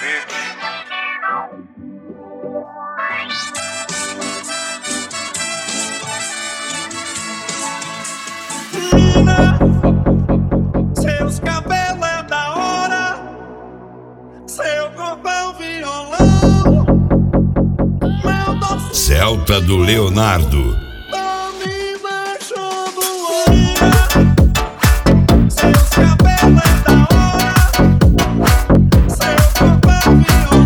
carpete. Mina, seus cabelos é da hora, seu corpo é um violão. Meu doce Celta do Leonardo. tá me deixando louca. Seus cabelos é da hora, seu corpo é um violão.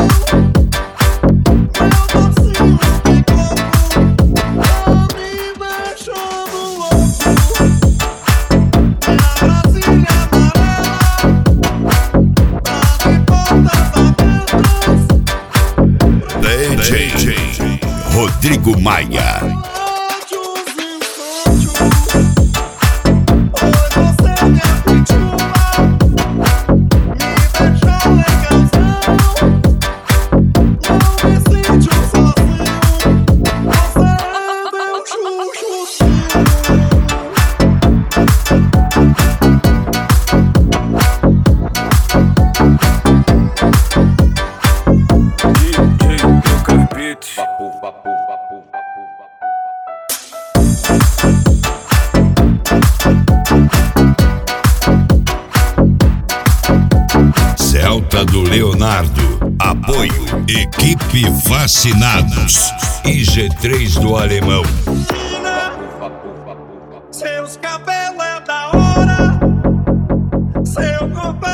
Meu docinho de coco tá me deixando louco. Minha Brasília amarela, DJ Rodrigo Maia. Celta do Leonardo. Apoio Equipe Vacinados. IG3 do Alemão. Seus cabelos é da hora, seu corpo é